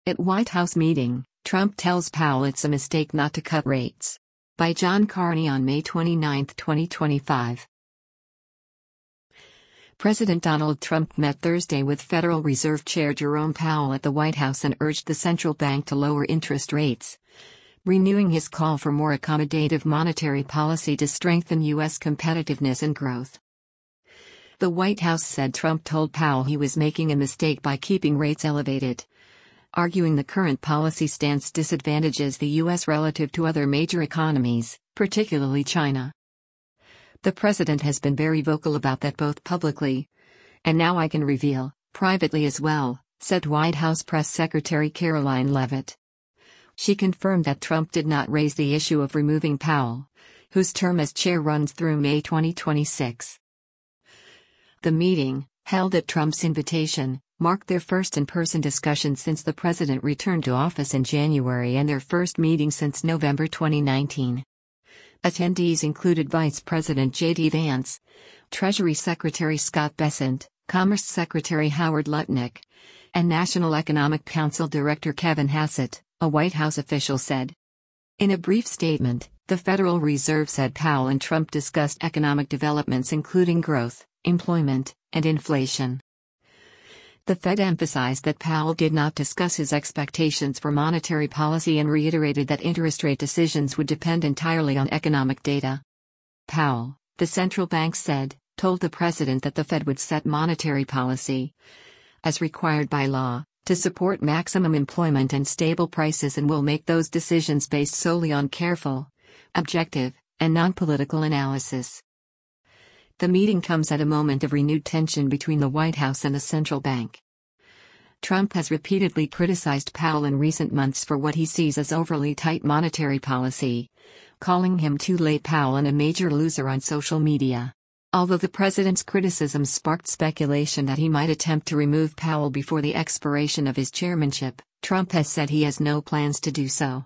At White House meeting, Trump tells Powell it's a mistake not to cut rates. By John Carney on May 29, 2025. President Donald Trump met Thursday with Federal Reserve Chair Jerome Powell at the White House and urged the central bank to lower interest rates, renewing his call for more accommodative monetary policy to strengthen U.S. competitiveness and growth. The White House said Trump told Powell he was making a mistake by keeping rates elevated, arguing the current policy stance disadvantages the U.S. relative to other major economies, particularly China. The president has been very vocal about that both publicly, and now I can reveal, privately as well, said White House Press Secretary Karoline Leavitt. She confirmed that Trump did not raise the issue of removing Powell, whose term as chair runs through May 2026. The meeting, held at Trump's invitation, marked their first in-person discussion since the president returned to office in January and their first meeting since November 2019. Attendees included Vice President J.D. Vance, Treasury Secretary Scott Bessent, Commerce Secretary Howard Lutnick, and National Economic Council Director Kevin Hassett, a White House official said. In a brief statement, the Federal Reserve said Powell and Trump discussed economic developments including growth, employment, and inflation. The Fed emphasized that Powell did not discuss his expectations for monetary policy and reiterated that interest rate decisions would depend entirely on economic data. Powell, the central bank said, told the president that the Fed would set monetary policy, as required by law, to support maximum employment and stable prices and will make those decisions based solely on careful, objective, and non-political analysis. The meeting comes at a moment of renewed tension between the White House and the central bank. Trump has repeatedly criticized Powell in recent months for what he sees as overly tight monetary policy, calling him too late Powell and a major loser on social media. Although the president's criticism sparked speculation that he might attempt to remove Powell before the expiration of his chairmanship, Trump has said he has no plans to do so.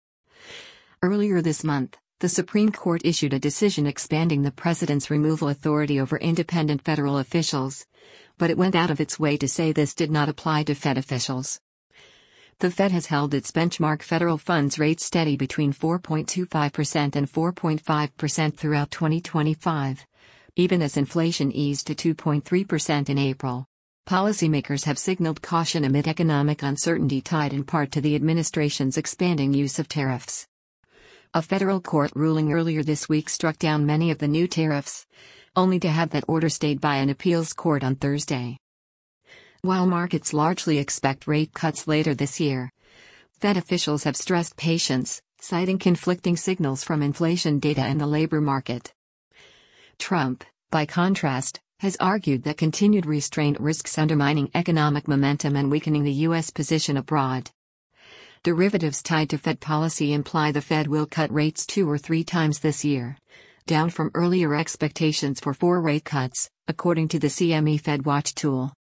Earlier this month, the Supreme Court issued a decision expanding the president's removal authority over independent federal officials, but it went out of its way to say this did not apply to Fed officials. The Fed has held its benchmark federal funds rate steady between 4.25% and 4.5% throughout 2025, even as inflation eased to 2.3% in April. Policymakers have signaled caution amid economic uncertainty tied in part to the administration's expanding use of tariffs. A federal court ruling earlier this week struck down many of the new tariffs, only to have that order stayed by an appeals court on Thursday. While markets largely expect rate cuts later this year, Fed officials have stressed patience, citing conflicting signals from inflation data and the labor market. Trump, by contrast, has argued that continued restraint risks undermining economic momentum and weakening the U.S. position abroad. Derivatives tied to Fed policy imply the Fed will cut rates 2 or 3 times this year, down from earlier expectations for 4 rate cuts, according to the CME FedWatch tool.